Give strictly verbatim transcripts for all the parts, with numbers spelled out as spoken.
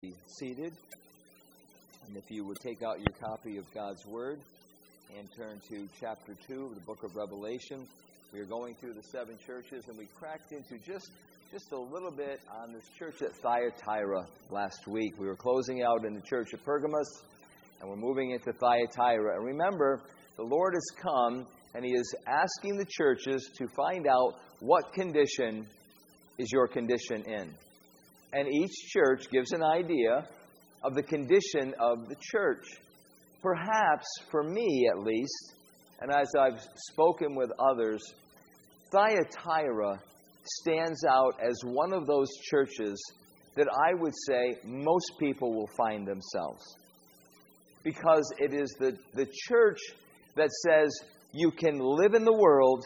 Be seated, and if you would take out your copy of God's Word and turn to chapter two of the book of Revelation. We are going through the seven churches, and we cracked into just just a little bit on this church at Thyatira last week. We were closing out in the church at Pergamos, and we're moving into Thyatira. And remember, the Lord has come, and He is asking the churches to find out what condition is your condition in. And each church gives an idea of the condition of the church. Perhaps, for me at least, and as I've spoken with others, Thyatira stands out as one of those churches that I would say most people will find themselves. Because it is the, the church that says you can live in the world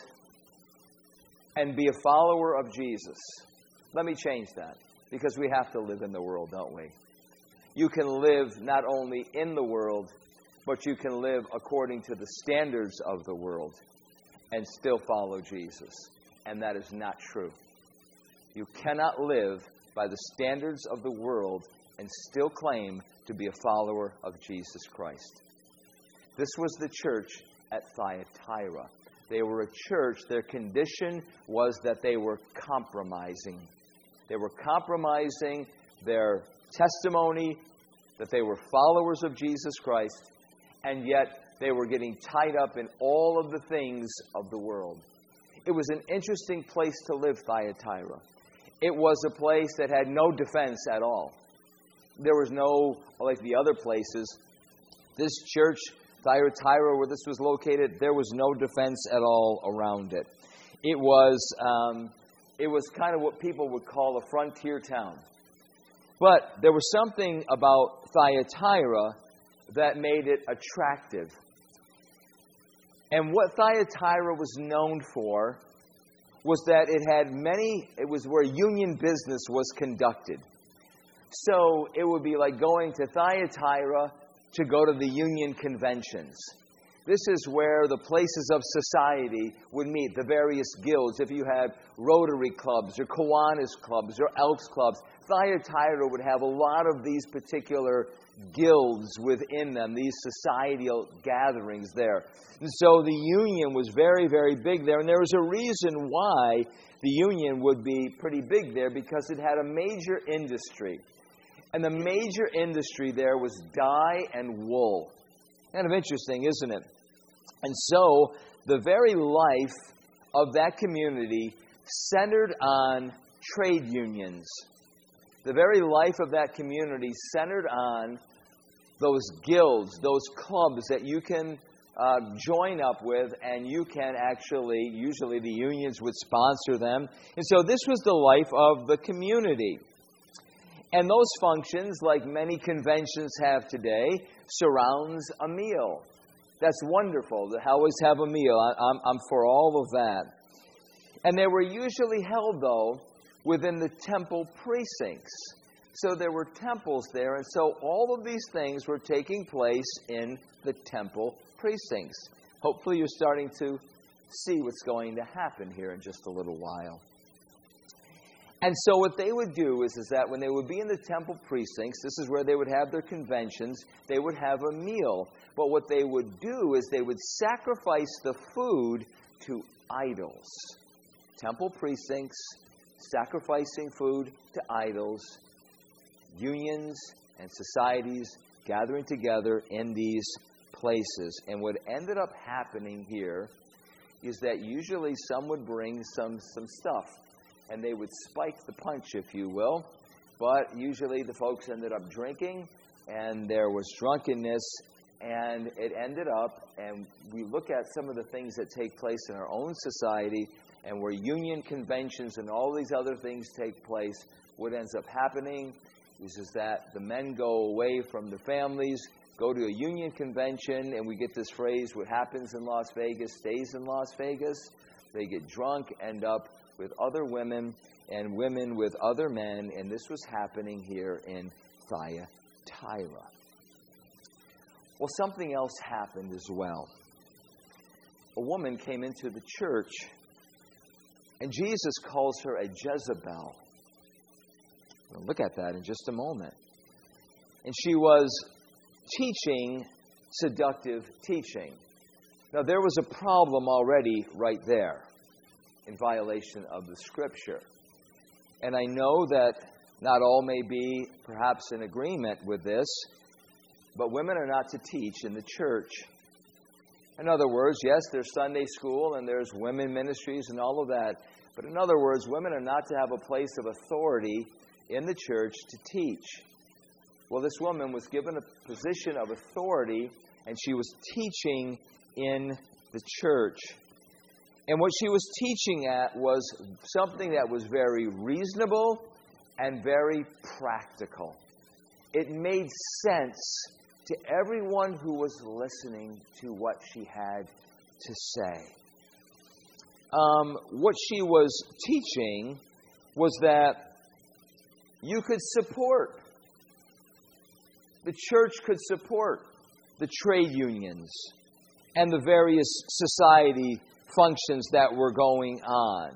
and be a follower of Jesus. Let me change that. Because we have to live in the world, don't we? You can live not only in the world, but you can live according to the standards of the world and still follow Jesus. And that is not true. You cannot live by the standards of the world and still claim to be a follower of Jesus Christ. This was the church at Thyatira. They were a church. Their condition was that they were compromising. They were compromising their testimony that they were followers of Jesus Christ, and yet they were getting tied up in all of the things of the world. It was an interesting place to live, Thyatira. It was a place that had no defense at all. There was no, like the other places, this church, Thyatira, where this was located, there was no defense at all around it. It was... Um, It was kind of what people would call a frontier town. But there was something about Thyatira that made it attractive. And what Thyatira was known for was that it had many, it was where union business was conducted. So it would be like going to Thyatira to go to the union conventions. This is where the places of society would meet, the various guilds. If you had Rotary clubs or Kiwanis clubs or Elks clubs, Thyatira would have a lot of these particular guilds within them, these societal gatherings there. And so the union was very, very big there. And there was a reason why the union would be pretty big there, because it had a major industry. And the major industry there was dye and wool. Kind of interesting, isn't it? And so, the very life of that community centered on trade unions. The very life of that community centered on those guilds, those clubs that you can uh, join up with, and you can actually, usually the unions would sponsor them. And so this was the life of the community. And those functions, like many conventions have today, surrounds a meal. That's wonderful to always have a meal. I'm, I'm for all of that. And they were usually held, though, within the temple precincts. So there were temples there, and so all of these things were taking place in the temple precincts. Hopefully you're starting to see what's going to happen here in just a little while. And so what they would do is, is that when they would be in the temple precincts, this is where they would have their conventions, they would have a meal. But what they would do is they would sacrifice the food to idols. Temple precincts, sacrificing food to idols, unions and societies gathering together in these places. And what ended up happening here is that usually some would bring some, some stuff. And they would spike the punch, if you will. But usually the folks ended up drinking, and there was drunkenness, and it ended up, and we look at some of the things that take place in our own society, and where union conventions and all these other things take place, what ends up happening is, is that the men go away from the families, go to a union convention, and we get this phrase, what happens in Las Vegas stays in Las Vegas. They get drunk, end up with other women, and women with other men, and this was happening here in Thyatira. Well, something else happened as well. A woman came into the church, and Jesus calls her a Jezebel. We'll look at that in just a moment. and she was teaching seductive teaching. Now, there was a problem already right there in violation of the Scripture. And I know that not all may be perhaps in agreement with this, but women are not to teach in the church. In other words, yes, there's Sunday school and there's women ministries and all of that. But in other words, women are not to have a place of authority in the church to teach. Well, this woman was given a position of authority, and she was teaching in the church. And what she was teaching at was something that was very reasonable and very practical. It made sense to everyone who was listening to what she had to say. Um, what she was teaching was that you could support, the church could support the trade unions and the various society functions that were going on.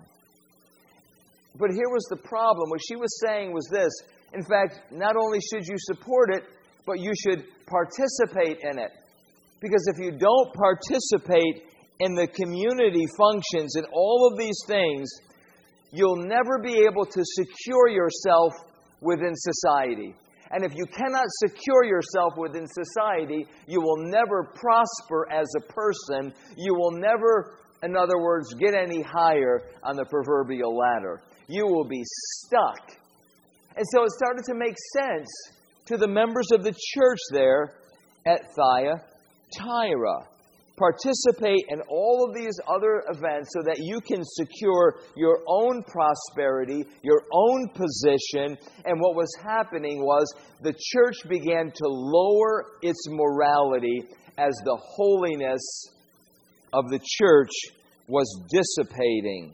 But here was the problem. What she was saying was this. In fact, not only should you support it, but you should participate in it. Because if you don't participate in the community functions and all of these things, you'll never be able to secure yourself within society. And if you cannot secure yourself within society, you will never prosper as a person. You will never, in other words, get any higher on the proverbial ladder. You will be stuck. And so it started to make sense to the members of the church there at Thyatira. Participate in all of these other events so that you can secure your own prosperity, your own position. And what was happening was the church began to lower its morality as the holiness of the church was dissipating.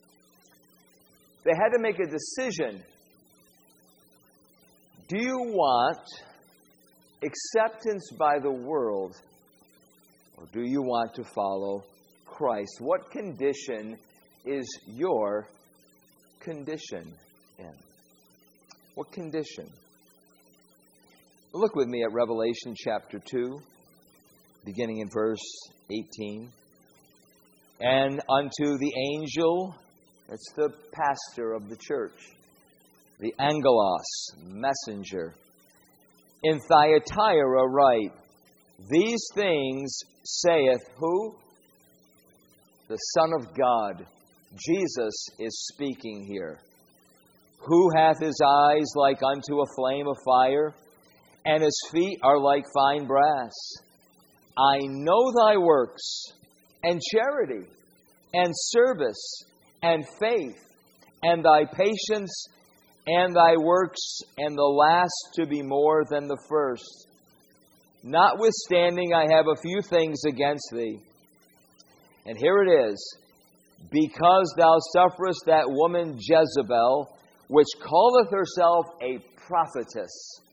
They had to make a decision. Do you want acceptance by the world, or do you want to follow Christ? What condition is your condition in? What condition? Look with me at Revelation chapter two, beginning in verse eighteen. And unto the angel, that's the pastor of the church, the angelos, messenger, in Thyatira write, these things saith who? The Son of God. Jesus is speaking here. Who hath his eyes like unto a flame of fire, and his feet are like fine brass. I know thy works, and charity, and service, and faith, and thy patience, and thy works, and the last to be more than the first. Notwithstanding, I have a few things against thee. And here it is. Because thou sufferest that woman Jezebel, which calleth herself a prophetess,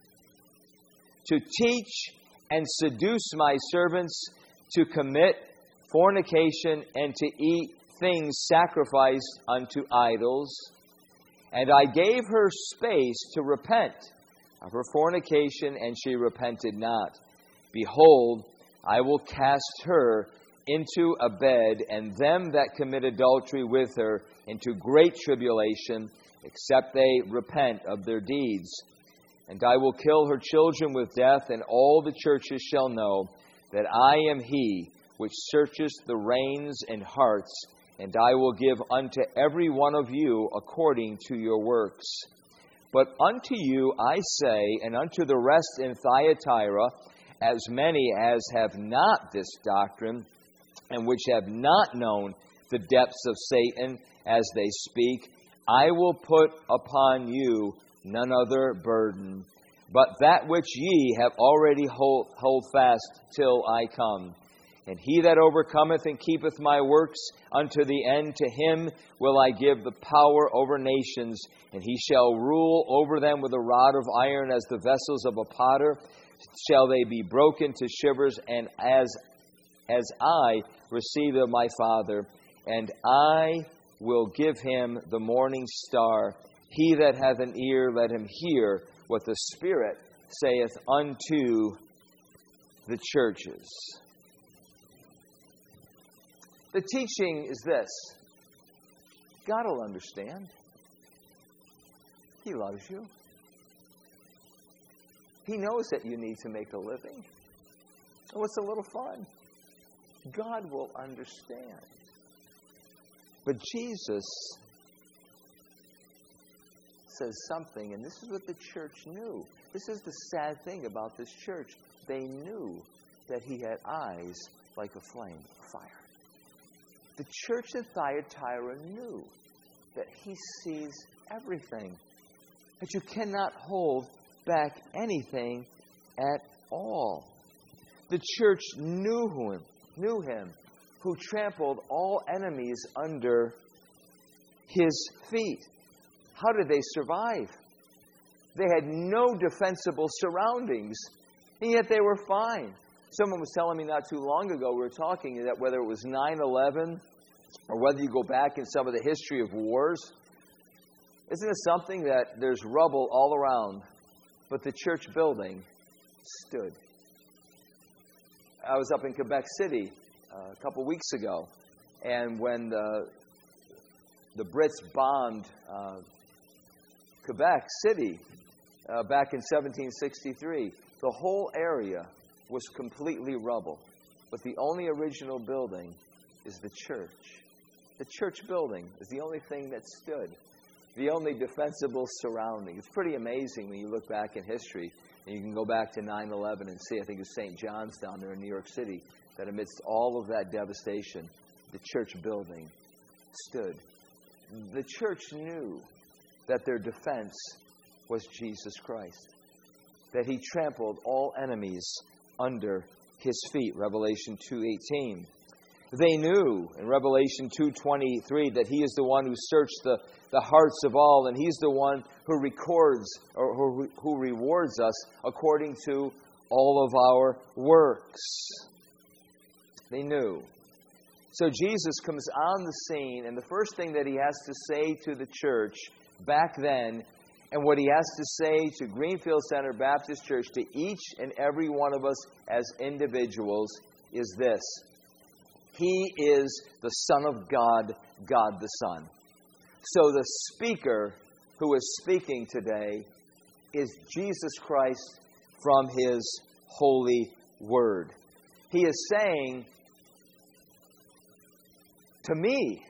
to teach and seduce my servants to commit fornication and to eat things sacrificed unto idols. And I gave her space to repent of her fornication, and she repented not. Behold, I will cast her into a bed, and them that commit adultery with her into great tribulation, except they repent of their deeds. And I will kill her children with death, and all the churches shall know that I am he which searcheth the reins and hearts, and I will give unto every one of you according to your works. But unto you I say, and unto the rest in Thyatira, as many as have not this doctrine, and which have not known the depths of Satan as they speak, I will put upon you none other burden, but that which ye have already hold, hold fast till I come. And he that overcometh and keepeth my works unto the end, to him will I give the power over nations, and he shall rule over them with a rod of iron, as the vessels of a potter shall they be broken to shivers, and as as I received of my Father, and I will give him the morning star. He that hath an ear, let him hear what the Spirit saith unto the churches. The teaching is this. God will understand. He loves you. He knows that you need to make a living. Oh, it's a little fun. God will understand. But Jesus says something, and this is what the church knew. This is the sad thing about this church. They knew that he had eyes like a flame of fire. The church at Thyatira knew that he sees everything, that you cannot hold back anything at all. The church knew him, knew him, who trampled all enemies under his feet. How did they survive? They had no defensible surroundings, and yet they were fine. Someone was telling me not too long ago, we were talking that whether it was nine eleven or whether you go back in some of the history of wars, isn't it something that there's rubble all around, but the church building stood? I was up in Quebec City uh, a couple weeks ago, and when the, the Brits bombed uh, Quebec City uh, back in seventeen sixty-three, the whole area was completely rubble. But the only original building is the church. The church building is the only thing that stood. The only defensible surrounding. It's pretty amazing when you look back in history. And you can go back to nine eleven and see, I think it was Saint John's down there in New York City, that amidst all of that devastation, the church building stood. The church knew that their defense was Jesus Christ, that he trampled all enemies under his feet, Revelation two eighteen. They knew in Revelation two twenty-three that he is the one who searched the, the hearts of all, and he's the one who records or who, who rewards us according to all of our works. They knew. So Jesus comes on the scene, and the first thing that he has to say to the church back then, and what he has to say to Greenfield Center Baptist Church, to each and every one of us as individuals, is this. He is the Son of God, God the Son. So the speaker who is speaking today is Jesus Christ from his holy word. He is saying, to me,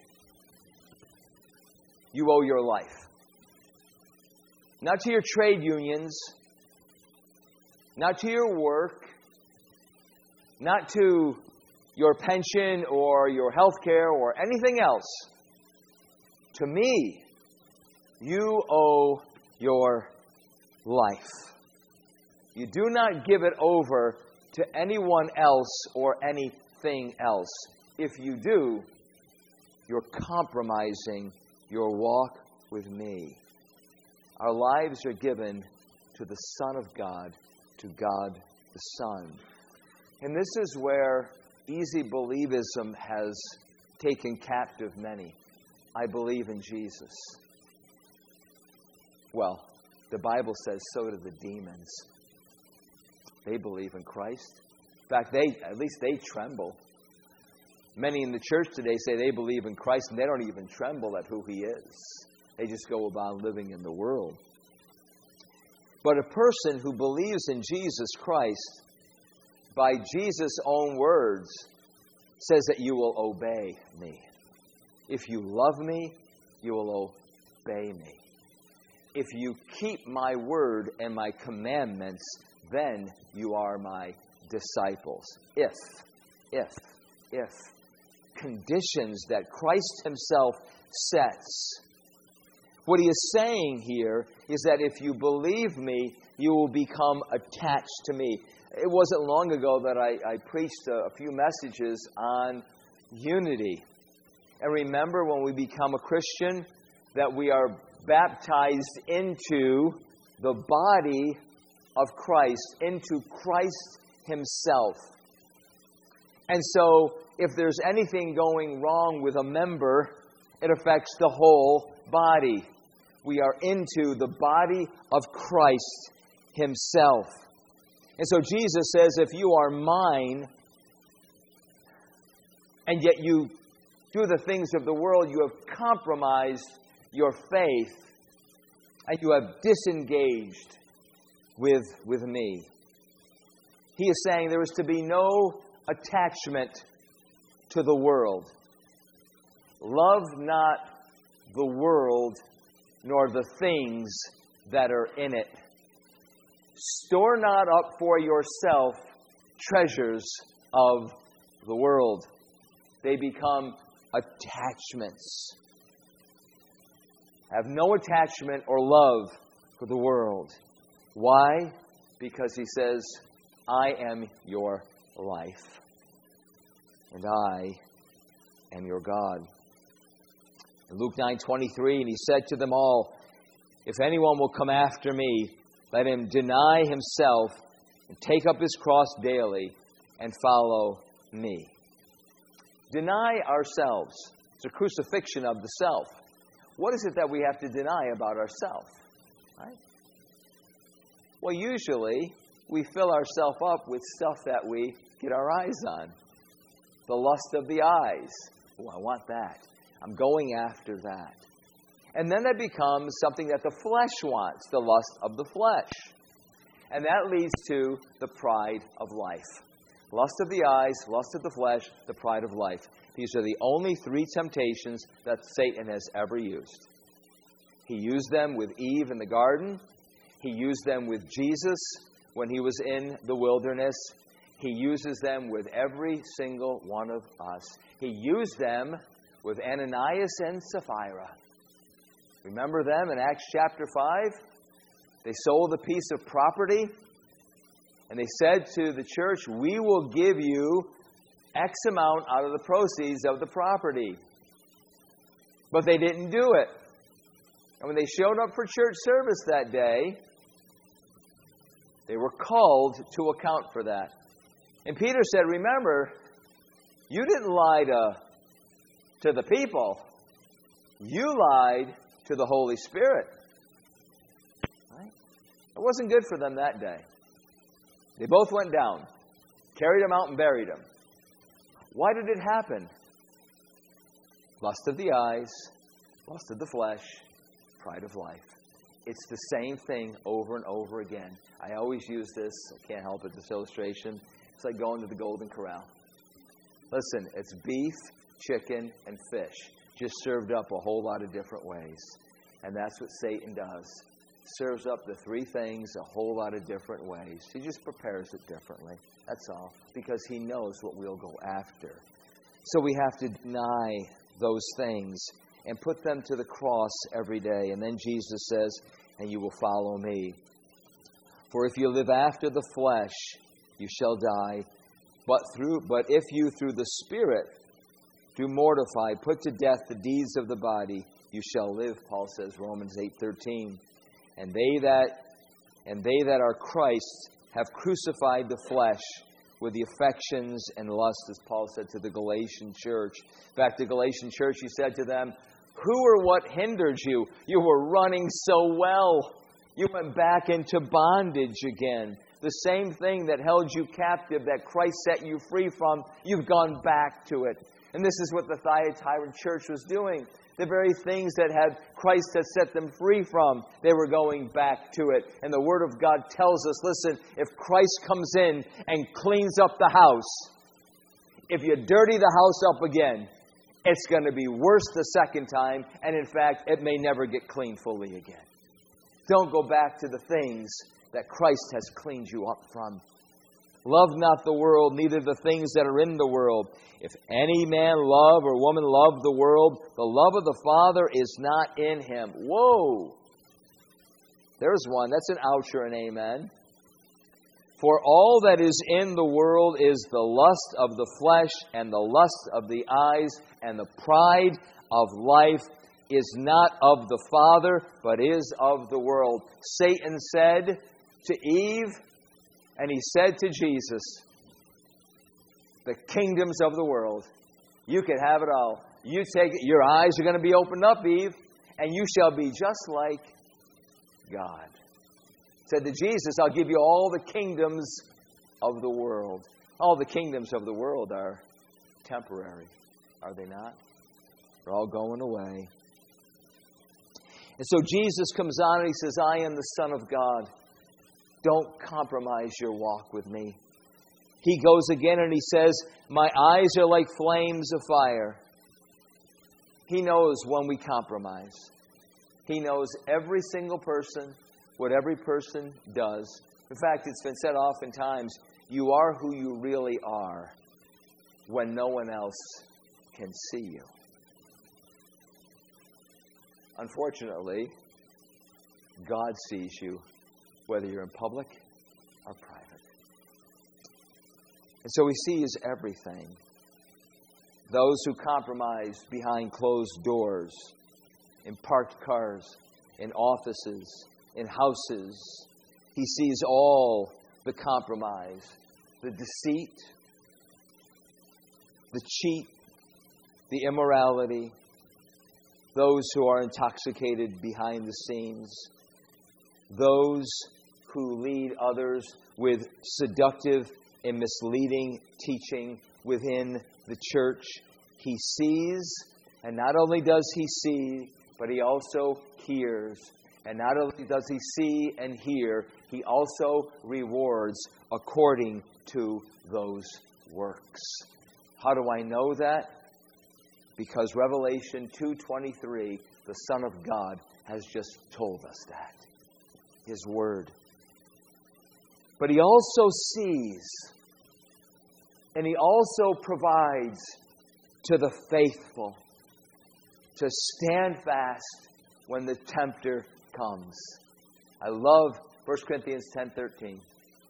you owe your life. Not to your trade unions, not to your work, not to your pension or your health care or anything else. To me, you owe your life. You do not give it over to anyone else or anything else. If you do, you're compromising your walk with me. Our lives are given to the Son of God, to God the Son. And this is where easy believism has taken captive many. I believe in Jesus. Well, the Bible says so do the demons. They believe in Christ. In fact, they at least they tremble. Many in the church today say they believe in Christ, and they don't even tremble at who he is. They just go about living in the world. But a person who believes in Jesus Christ, by Jesus' own words, says that you will obey me. If you love me, you will obey me. If you keep my word and my commandments, then you are my disciples. If, if, if. Conditions that Christ himself sets. What he is saying here is that if you believe me, you will become attached to me. It wasn't long ago that I, I preached a, a few messages on unity. And remember, when we become a Christian, that we are baptized into the body of Christ, into Christ himself. And so, if there's anything going wrong with a member, it affects the whole body. We are into the body of Christ himself. And so Jesus says, if you are mine, and yet you do the things of the world, you have compromised your faith, and you have disengaged with, with me. He is saying there is to be no attachment to the world. Love not the world, nor the things that are in it. Store not up for yourself treasures of the world. They become attachments. Have no attachment or love for the world. Why? Because he says, I am your life, and I am your God. In Luke nine twenty-three, and he said to them all, if anyone will come after me, let him deny himself and take up his cross daily and follow me. Deny ourselves. It's a crucifixion of the self. What is it that we have to deny about ourselves? Right? Well, usually we fill ourselves up with stuff that we get our eyes on. The lust of the eyes. Oh, I want that. I'm going after that. And then that becomes something that the flesh wants, the lust of the flesh. And that leads to the pride of life. Lust of the eyes, lust of the flesh, the pride of life. These are the only three temptations that Satan has ever used. He used them with Eve in the garden. He used them with Jesus when he was in the wilderness. He uses them with every single one of us. He used them with Ananias and Sapphira. Remember them in Acts chapter five? They sold a piece of property, and they said to the church, we will give you X amount out of the proceeds of the property. But they didn't do it. And when they showed up for church service that day, they were called to account for that. And Peter said, remember, you didn't lie to, to the people. You lied to the Holy Spirit. Right? It wasn't good for them that day. They both went down, carried him out and buried him. Why did it happen? Lust of the eyes, lust of the flesh, pride of life. It's the same thing over and over again. I always use this. I can't help it, this illustration. It's like going to the Golden Corral. Listen, it's beef, chicken, and fish, just served up a whole lot of different ways. And that's what Satan does. Serves up the three things a whole lot of different ways. He just prepares it differently. That's all. Because he knows what we'll go after. So we have to deny those things and put them to the cross every day. And then Jesus says, and you will follow me. For if you live after the flesh, you shall die. But through, but if you through the Spirit do mortify, put to death the deeds of the body, you shall live, Paul says, Romans eight thirteen. And they that and they that are Christ have crucified the flesh with the affections and lusts, as Paul said to the Galatian church. Back to Galatian church, he said to them, who or what hindered you? You were running so well. You went back into bondage again. The same thing that held you captive, that Christ set you free from, you've gone back to it. And this is what the Thyatira church was doing. The very things that had Christ had set them free from, they were going back to it. And the Word of God tells us, listen, if Christ comes in and cleans up the house, if you dirty the house up again, it's going to be worse the second time. And in fact, it may never get cleaned fully again. Don't go back to the things that Christ has cleaned you up from. Love not the world, neither the things that are in the world. If any man love or woman love the world, the love of the Father is not in him. Whoa! There's one. That's an ouch or an amen. For all that is in the world is the lust of the flesh and the lust of the eyes, and the pride of life is not of the Father, but is of the world. Satan said to Eve, and he said to Jesus, the kingdoms of the world, you can have it all. You take it. Your eyes are going to be opened up, Eve, and you shall be just like God. said to Jesus, I'll give you all the kingdoms of the world. All the kingdoms of the world are temporary, are they not? They're all going away. And so Jesus comes on and he says, I am the Son of God. Don't compromise your walk with me. He goes again and he says, my eyes are like flames of fire. He knows when we compromise. He knows every single person, what every person does. In fact, it's been said oftentimes, you are who you really are when no one else can see you. Unfortunately, God sees you, whether you're in public or private. And so He sees everything. Those who compromise behind closed doors, in parked cars, in offices, in houses. He sees all the compromise, the deceit, the cheat, the immorality, those who are intoxicated behind the scenes, those who lead others with seductive and misleading teaching within the church. He sees, and not only does He see, but He also hears. And not only does He see and hear, He also rewards according to those works. How do I know that? Because Revelation two twenty-three, the Son of God, has just told us that. His Word. But He also sees, and He also provides to the faithful to stand fast when the tempter comes. I love First Corinthians ten thirteen.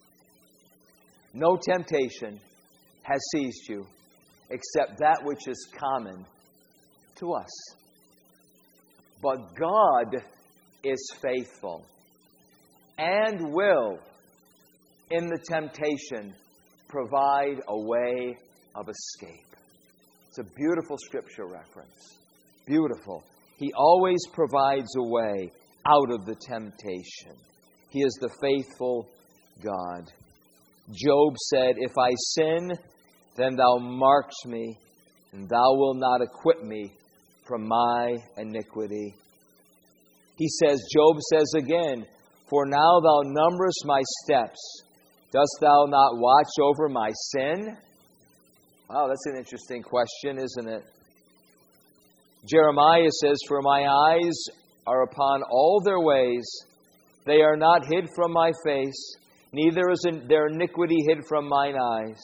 No temptation has seized you except that which is common to us. But God is faithful and will, in the temptation, provide a way of escape. It's a beautiful scripture reference. Beautiful. He always provides a way out of the temptation. He is the faithful God. Job said, if I sin, then thou markest me, and thou wilt not acquit me from my iniquity. He says, Job says again, for now thou numberest my steps. Dost thou not watch over my sin? Wow, that's an interesting question, isn't it? Jeremiah says, for my eyes are upon all their ways. They are not hid from my face, neither is their iniquity hid from mine eyes.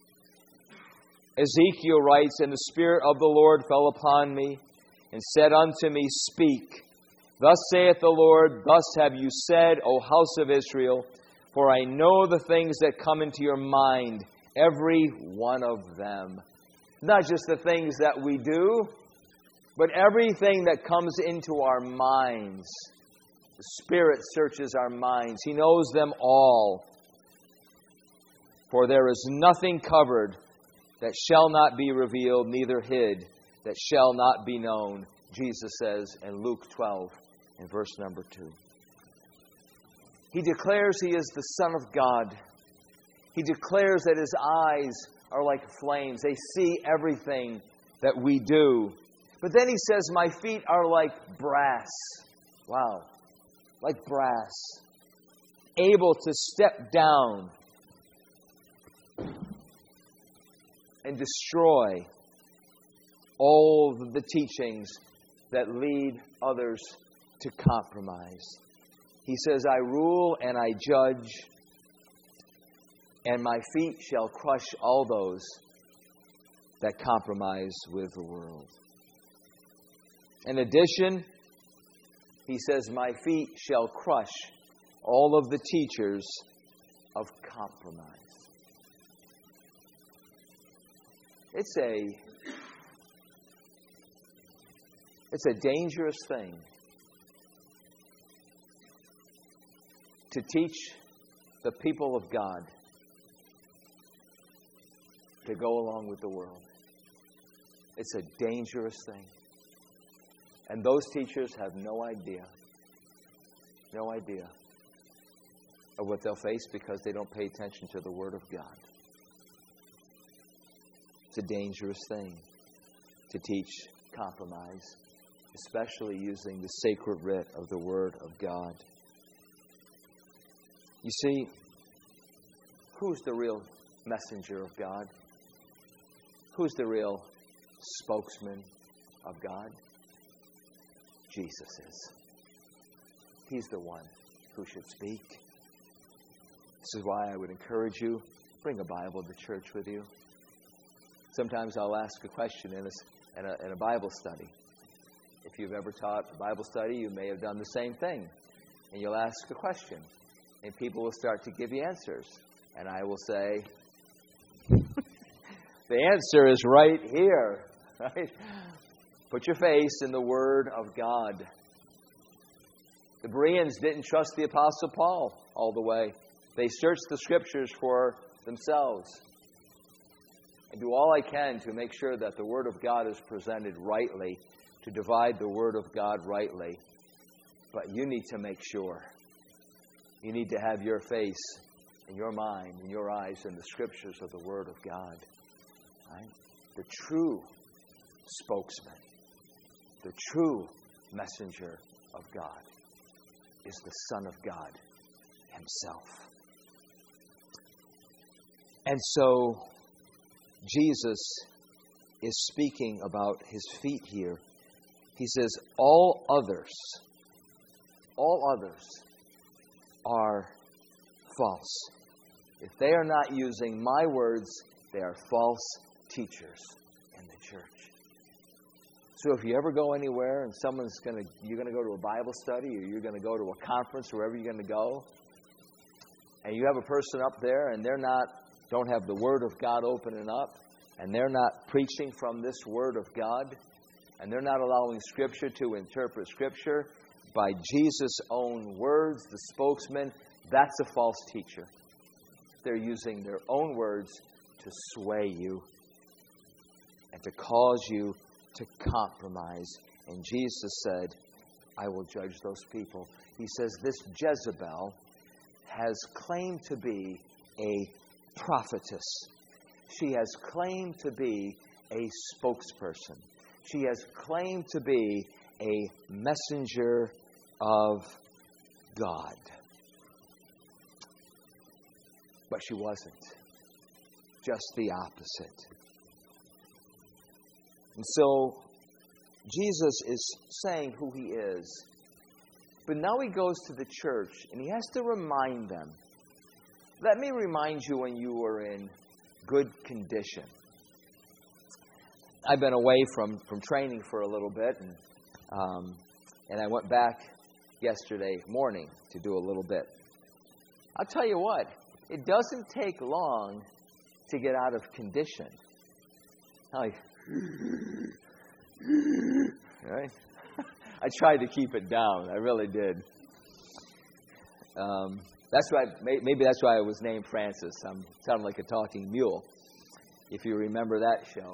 Ezekiel writes, and the Spirit of the Lord fell upon me, and said unto me, speak. Thus saith the Lord, thus have you said, O house of Israel, for I know the things that come into your mind, every one of them. Not just the things that we do, but everything that comes into our minds. The Spirit searches our minds. He knows them all. For there is nothing covered that shall not be revealed, neither hid that shall not be known, Jesus says in Luke twelve, in verse number two. He declares He is the Son of God. He declares that His eyes are like flames. They see everything that we do. But then He says, my feet are like brass. Wow. Like brass. Able to step down and destroy all the teachings that lead others to compromise. He says, I rule and I judge, and my feet shall crush all those that compromise with the world. In addition, He says, my feet shall crush all of the teachers of compromise. It's a, it's a dangerous thing to teach the people of God to go along with the world. It's a dangerous thing. And those teachers have no idea. No idea. of what they'll face because they don't pay attention to the Word of God. It's a dangerous thing to teach compromise, especially using the sacred writ of the Word of God. You see, who's the real messenger of God? Who's the real spokesman of God? Jesus is. He's the one who should speak. This is why I would encourage you, bring a Bible to church with you. Sometimes I'll ask a question in a, in a, in a Bible study. If you've ever taught a Bible study, you may have done the same thing. And you'll ask a question, and people will start to give you answers. And I will say, the answer is right here. Right? Put your face in the Word of God. The Bereans didn't trust the Apostle Paul all the way. They searched the Scriptures for themselves. I do all I can to make sure that the Word of God is presented rightly, to divide the Word of God rightly. But you need to make sure. You need to have your face and your mind and your eyes in the Scriptures of the Word of God. Right? The true spokesman, the true messenger of God is the Son of God Himself. And so, Jesus is speaking about His feet here. He says, all others, all others are false. If they are not using my words, they are false teachers in the church. So if you ever go anywhere and someone's going to, you're going to go to a Bible study or you're going to go to a conference, wherever you're going to go, and you have a person up there and they're not, don't have the Word of God opening up, and they're not preaching from this Word of God, and they're not allowing Scripture to interpret Scripture by Jesus' own words, the spokesman, that's a false teacher. They're using their own words to sway you and to cause you to compromise. And Jesus said, I will judge those people. He says, this Jezebel has claimed to be a prophetess. She has claimed to be a spokesperson. She has claimed to be a messenger of God. But she wasn't. Just the opposite. And so, Jesus is saying who He is. But now He goes to the church and He has to remind them. Let me remind you when you were in good condition. I've been away from, from training for a little bit, and um, and I went back yesterday morning to do a little bit. I'll tell you what, it doesn't take long to get out of condition. Like, right? I tried to keep it down. I really did. Um, that's why. Maybe that's why I was named Francis. I'm sounding like a talking mule, if you remember that show.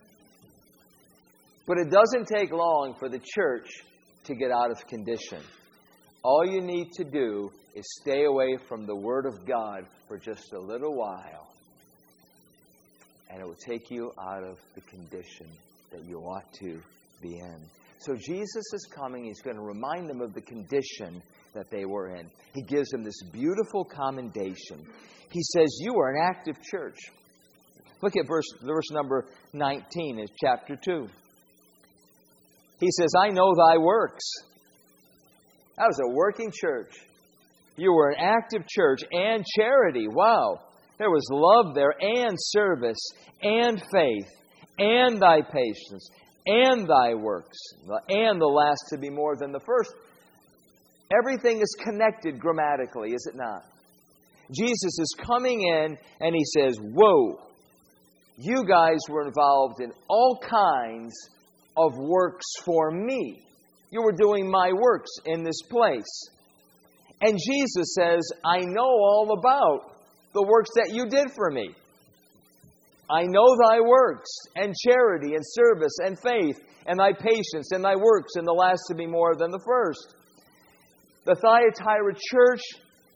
But it doesn't take long for the church to get out of condition. All you need to do is stay away from the Word of God for just a little while, and it will take you out of the condition that you ought to be in. So Jesus is coming. He's going to remind them of the condition that they were in. He gives them this beautiful commendation. He says, you are an active church. Look at verse, verse number nineteen in chapter two. He says, I know thy works. That was a working church. You were an active church and charity. Wow. There was love there and service and faith and thy patience and thy works. And the last to be more than the first. Everything is connected grammatically, is it not? Jesus is coming in and He says, whoa, you guys were involved in all kinds of works for me. You were doing my works in this place. And Jesus says, I know all about the works that you did for me. I know thy works and charity and service and faith and thy patience and thy works, and the last to be more than the first. The Thyatira church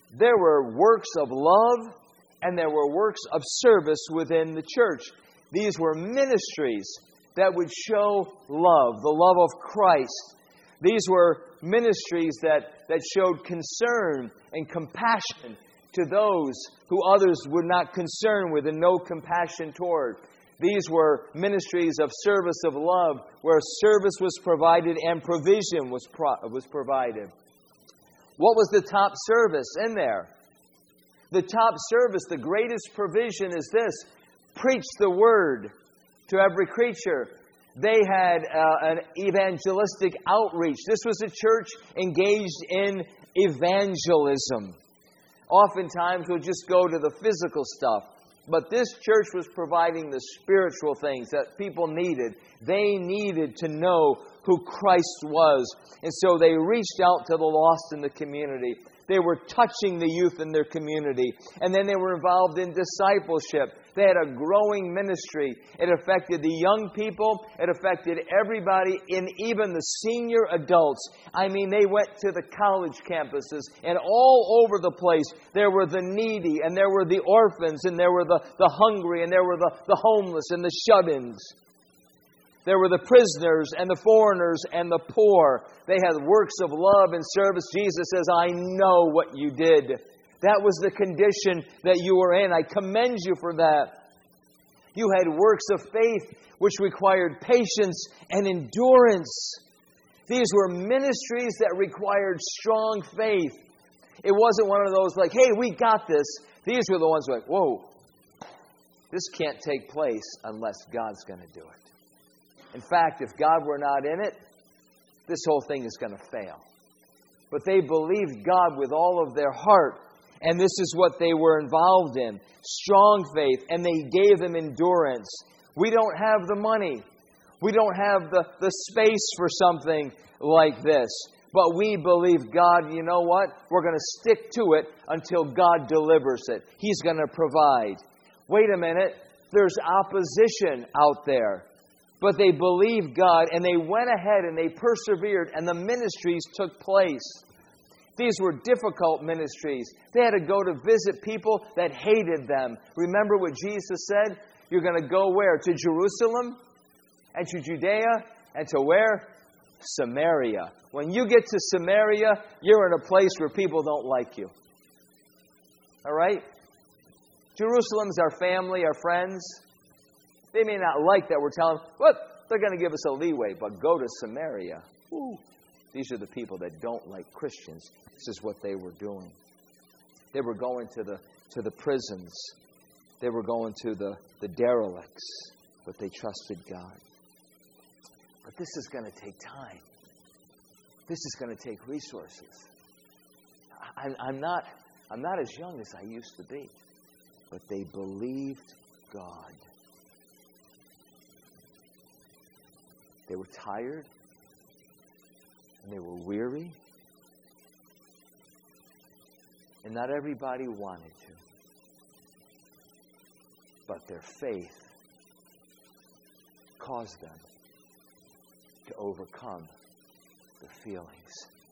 There were works of love and there were works of service within the church. These were ministries that would show love, the love of Christ. These were ministries that, that showed concern and compassion to those who others were not concerned with and no compassion toward. These were ministries of service of love, where service was provided and provision was pro- was provided. What was the top service in there? The top service, the greatest provision is this: preach the word to every creature. They had uh, an evangelistic outreach. This was a church engaged in evangelism. Oftentimes we'll just go to the physical stuff. But this church was providing the spiritual things that people needed. They needed to know who Christ was. And so they reached out to the lost in the community. They were touching the youth in their community. And then they were involved in discipleship. They had a growing ministry. It affected the young people. It affected everybody, and even the senior adults. I mean, they went to the college campuses, and all over the place, there were the needy, and there were the orphans, and there were the, the hungry, and there were the, the homeless and the shut-ins. There were the prisoners and the foreigners and the poor. They had works of love and service. Jesus says, I know what you did. That was the condition that you were in. I commend you for that. You had works of faith which required patience and endurance. These were ministries that required strong faith. It wasn't one of those like, hey, we got this. These were the ones like, whoa, this can't take place unless God's going to do it. In fact, if God were not in it, this whole thing is going to fail. But they believed God with all of their heart. And this is what they were involved in. Strong faith. And they gave them endurance. We don't have the money. We don't have the, the space for something like this. But we believe God, you know what? We're going to stick to it until God delivers it. He's going to provide. Wait a minute. There's opposition out there. But they believed God, and they went ahead and they persevered, and the ministries took place. These were difficult ministries. They had to go to visit people that hated them. Remember what Jesus said? You're going to go where? To Jerusalem, and to Judea, and to where? Samaria. When you get to Samaria, you're in a place where people don't like you. All right? Jerusalem's our family, our friends. They may not like that we're telling them, what? They're going to give us a leeway, but go to Samaria. Ooh. These are the people that don't like Christians. This is what they were doing. They were going to the to the prisons. They were going to the, the derelicts, but they trusted God. But this is going to take time. This is going to take resources. I, I'm not I'm not as young as I used to be, but they believed God. They were tired, and they were weary, and not everybody wanted to. But their faith caused them to overcome the feelings.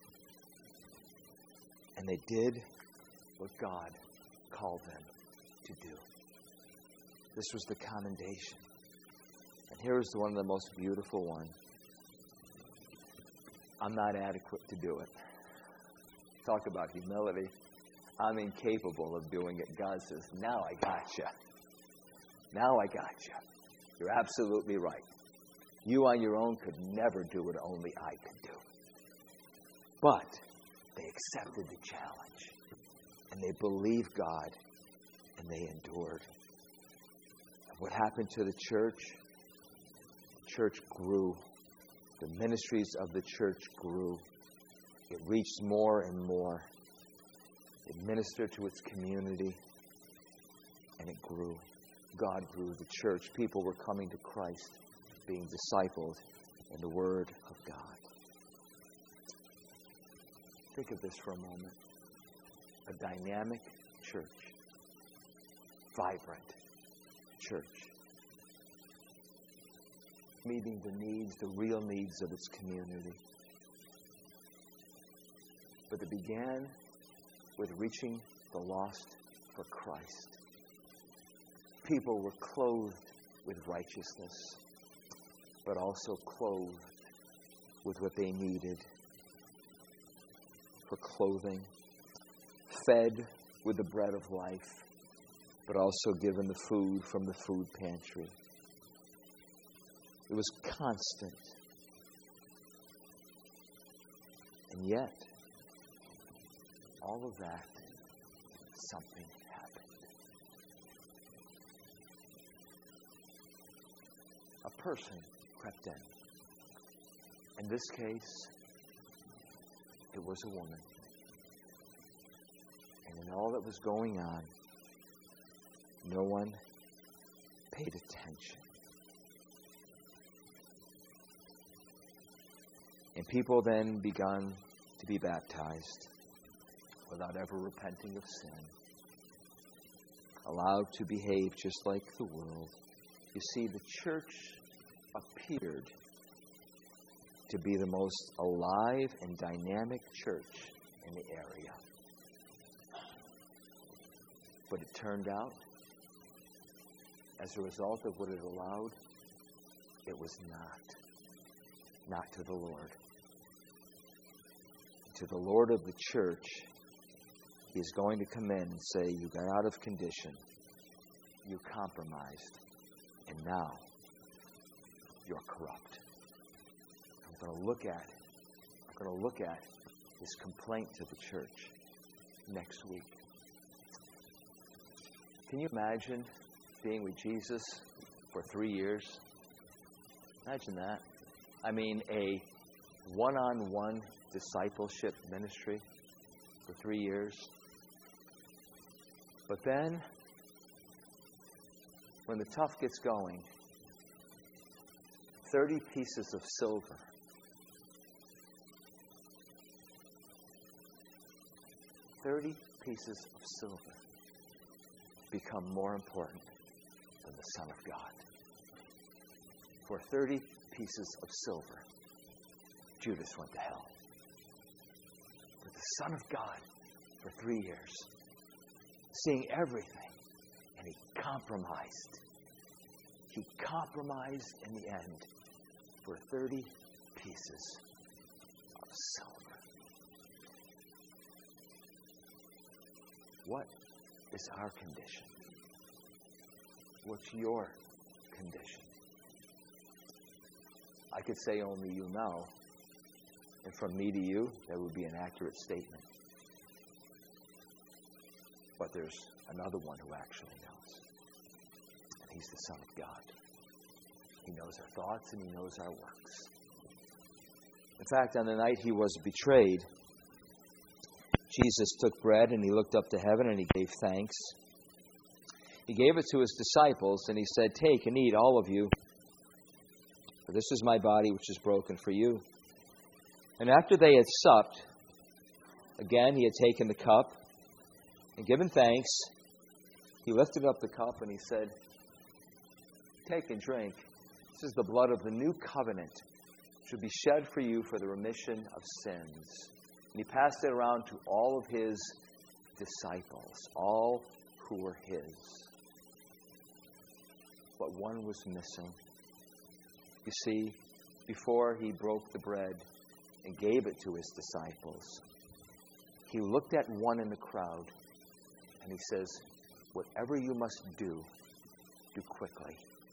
And they did what God called them to do. This was the commendation. And here's one of the most beautiful ones. I'm not adequate to do it. Talk about humility. I'm incapable of doing it. God says, now I got you. Now I got you. You're absolutely right. You on your own could never do what only I could do. But they accepted the challenge. And they believed God. And they endured. And what happened to the church? The church grew. The ministries of the church grew. It reached more and more. It ministered to its community. And it grew. God grew the church. People were coming to Christ, being discipled in the Word of God. Think of this for a moment. A dynamic church. Vibrant church. Meeting the needs, the real needs of its community. But it began with reaching the lost for Christ. People were clothed with righteousness, but also clothed with what they needed for clothing, fed with the bread of life, but also given the food from the food pantry. It was constant. And yet, all of that, something happened. A person crept in. In this case, it was a woman. And in all that was going on, no one paid attention. And people then began to be baptized without ever repenting of sin, allowed to behave just like the world. You see, the church appeared to be the most alive and dynamic church in the area. But it turned out, as a result of what it allowed, it was not. Not to the Lord. To the Lord of the church, He is going to come in and say, you got out of condition. You compromised. And now, you're corrupt. I'm going to look at it. I'm going to look at His complaint to the church next week. Can you imagine being with Jesus for three years? Imagine that. I mean, a one-on-one discipleship ministry for three years. But then, when the tough gets going, thirty pieces of silver thirty pieces of silver become more important than the Son of God. For thirty pieces of silver, Judas went to hell. But the Son of God, for three years, seeing everything, and he compromised. He compromised in the end for thirty pieces of silver. What is our condition? What's your condition? I could say only you know. And from me to you, that would be an accurate statement. But there's another one who actually knows. And He's the Son of God. He knows our thoughts and He knows our works. In fact, on the night He was betrayed, Jesus took bread and He looked up to heaven and He gave thanks. He gave it to His disciples and He said, "Take and eat, all of you, for this is my body which is broken for you." And after they had supped, again He had taken the cup and given thanks. He lifted up the cup and He said, "Take and drink. This is the blood of the new covenant, which will be shed for you for the remission of sins." And He passed it around to all of His disciples, all who were His. But one was missing. You see, before He broke the bread and gave it to His disciples, He looked at one in the crowd and He says, "Whatever you must do, do quickly."